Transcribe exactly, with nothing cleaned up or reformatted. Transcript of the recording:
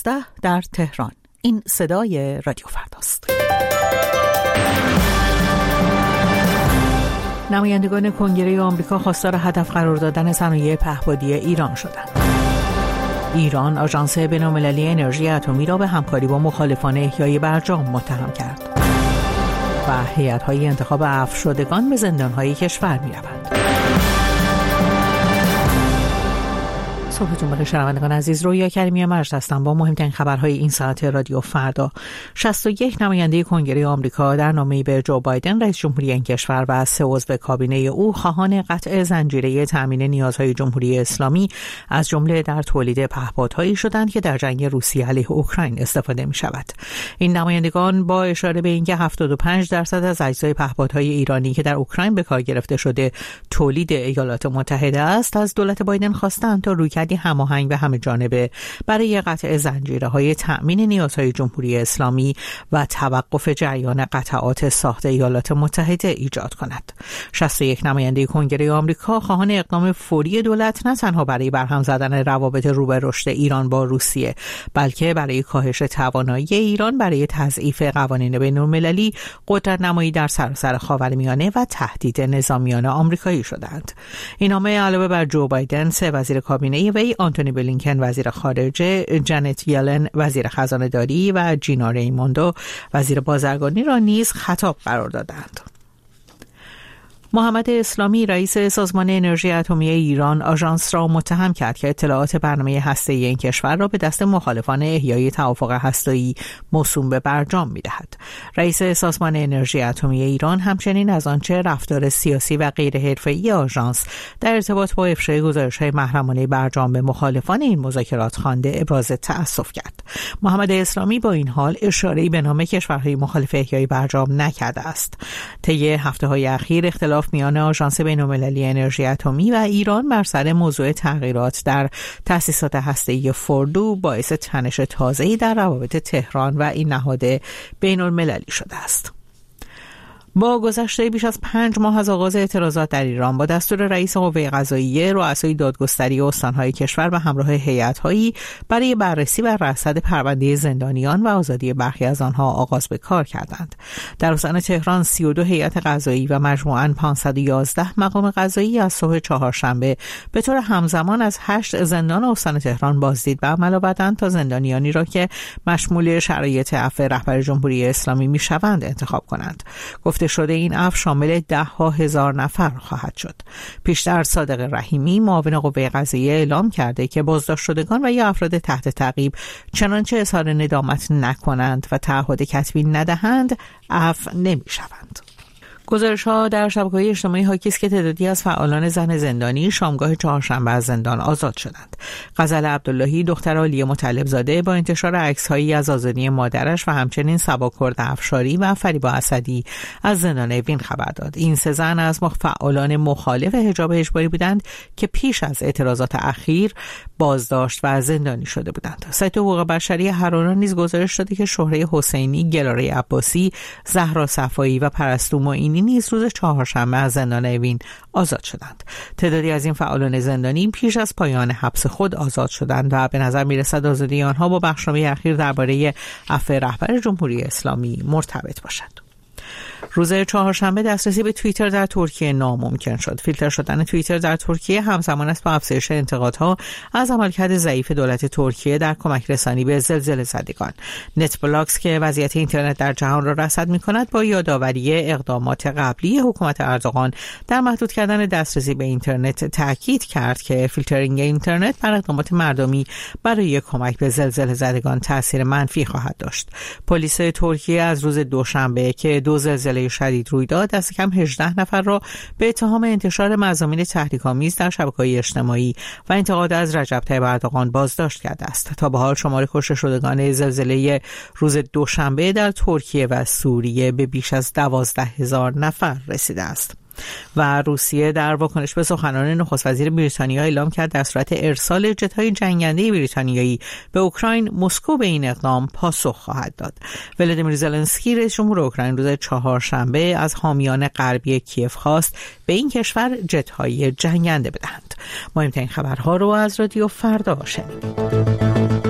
در تهران. این صدای رادیو فرداست. نمایندگان کنگره آمریکا خواستار هدف قرار دادن صنایع پهپادی ایران شدند. ایران آژانس بین‌المللی انرژی اتمی را به همکاری با مخالفان احیای برجام متهم کرد و هیئت‌های انتخاب عفو شدگان به زندان‌های کشور می‌روند. صبحتون بخیر شنوندگان عزیز، رویا کریمی مجد هستم با مهمترین خبرهای این ساعت رادیو فردا. شصت و یک نماینده کنگره آمریکا در نامه‌ای به جو بایدن رئیس جمهوری این کشور و سه عضو کابینه او خواهان قطع زنجیره تامین نیازهای جمهوری اسلامی از جمله در تولید پهپادهایی شدند که در جنگ روسیه علیه اوکراین استفاده می‌شود. این نمایندگان با اشاره به اینکه هفتاد و پنج درصد از اجزای پهپادهای ایرانی که در اوکراین به کار گرفته شده تولید ایالات متحده است، از دولت بایدن خواستند تا رویکردی هماهنگ و همه جانبه برای قطع زنجیره‌های تأمین نیازهای جمهوری اسلامی و توقف جریان قطعات ساخت ایالات متحده ایجاد کند. شصت و یک نماینده کنگره آمریکا خواهان اقدام فوری دولت نه تنها برای برهم زدن روابط رو به رشد ایران با روسیه، بلکه برای کاهش توانایی ایران برای تضعیف قوانین بین‌المللی، قدرت نمایی در سراسر خاورمیانه و تهدید نظامیان آمریکایی شدند. این نامه علاوه بر جو بایدن، سه وزیر کابینه وی آنتونی بلینکن وزیر خارجه، جنت یلن وزیر خزانه داری و جینا ریموندو وزیر بازرگانی را نیز خطاب قرار دادند. محمد اسلامی رئیس سازمان انرژی اتمی ایران آژانس را متهم کرد که اطلاعات برنامه هسته‌ای این کشور را به دست مخالفان احیای توافق هسته‌ای موسوم به برجام می‌دهد. رئیس سازمان انرژی اتمی ایران همچنین از آنچه رفتار سیاسی و غیر حرفه‌ای آژانس در ارتباط با افشای گزارش‌های محرمانه برجام به مخالفان این مذاکرات خوانده ابراز تأسف کرد. محمد اسلامی با این حال اشاره‌ای به نام کشورهای مخالف احیای برجام نکرده است. طی هفته‌های اخیر اختلاف میان آژانس بین‌المللی انرژی اتمی و ایران بر سر موضوع تغییرات در تأسیسات هسته‌ای فوردو باعث تنش تازه‌ای در روابط تهران و این نهاد بین‌المللی شده است. با گذشته بیش از پنج ماه از آغاز اعتراضات در ایران، با دستور رئیس قوه قضاییه، رؤسای دادگستری استان‌های کشور و همراه هیئت‌هایی برای بررسی و رصد پرونده زندانیان و آزادی برخی از آنها آغاز به کار کردند. در استان تهران سی و دو هیئت قضایی و مجموعاً پانصد و یازده مقام قضایی از صبح چهارشنبه به طور همزمان از هشت زندان استان تهران بازدید به عمل آوردند تا زندانیانی را که مشمول شرایط عفو رهبر جمهوری اسلامی می‌شوند انتخاب کنند. گفته شده این عفو شامل ده ها هزار نفر خواهد شد. پیشتر صادق رحیمی معاون قوه قضاییه اعلام کرده که بازداشت شدگان و یا افراد تحت تعقیب چنانچه اظهار ندامت نکنند و تعهد کتبی ندهند عفو نمی‌شوند. گزارش‌ها در شبکه‌های اجتماعی حاکی است که تعدادی از فعالان زن زندانی شامگاه چهارشنبه از زندان آزاد شدند. غزل عبداللهی دختر عالی مطلب زاده با انتشار عکس‌هایی از آزادی مادرش و همچنین صبا کرد افشاری و فریبا اسدی از زندان اوین خبر داد. این سه زن از فعالان مخالف حجاب اجباری بودند که پیش از اعتراضات اخیر بازداشت و زندانی شده بودند. سایت حقوق بشری حراران نیز گزارش داده که شهره حسینی، گلاره عباسی، زهرا صفایی و پرستو معینی نیز روز چهارشنبه از زندان اوین آزاد شدند. تعدادی از این فعالان زندانی پیش از پایان حبس خود آزاد شدند و به نظر می‌رسد آزادی آنها با بخشنامه اخیر درباره عفو رهبر جمهوری اسلامی مرتبط باشد. روز چهارشنبه دسترسی به توییتر در ترکیه ناممکن شد. فیلتر شدن توییتر در ترکیه همزمان است با افزایش انتقادها از عملکرد ضعیف دولت ترکیه در کمک رسانی به زلزله زدگان. نت بلاکس که وضعیت اینترنت در جهان را رصد می‌کند با یادآوری اقدامات قبلی حکومت اردوغان در محدود کردن دسترسی به اینترنت تاکید کرد که فیلترینگ اینترنت بر اقدامات مردمی برای کمک به زلزله زدگان تاثیر منفی خواهد داشت. پلیس ترکیه از روز دوشنبه که دو زلزله شدید روی داد دست کم هجده نفر را به اتهام انتشار مضامین تحریک‌آمیز در شبکه‌های اجتماعی و انتقاد از رجب طیب اردوغان بازداشت کرده است. تا به حال شمار کشته شدگان زلزله روز دوشنبه در ترکیه و سوریه به بیش از دوازده هزار نفر رسیده است. و روسیه در واکنش به سخنان نخست وزیر بریتانیا اعلام کرد در صورت ارسال جت‌های جنگنده بریتانیایی به اوکراین، مسکو به این اقدام پاسخ خواهد داد. ولادیمیر زلنسکی رئیس جمهور اوکراین روز چهارشنبه از حامیان غربی کیف خواست به این کشور جت‌های جنگنده بدهند. مهمترین خبرها رو از رادیو فردا شنیدید.